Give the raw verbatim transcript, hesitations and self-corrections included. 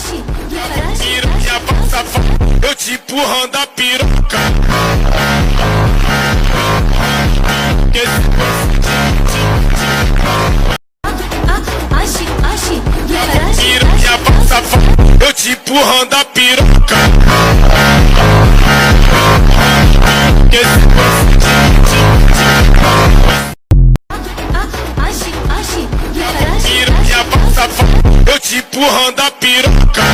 Piranha passa, eu te empurrando a piroca. Piranha passa, eu te empurrando a piroca. Piranha passa, eu te empurrando a piroca.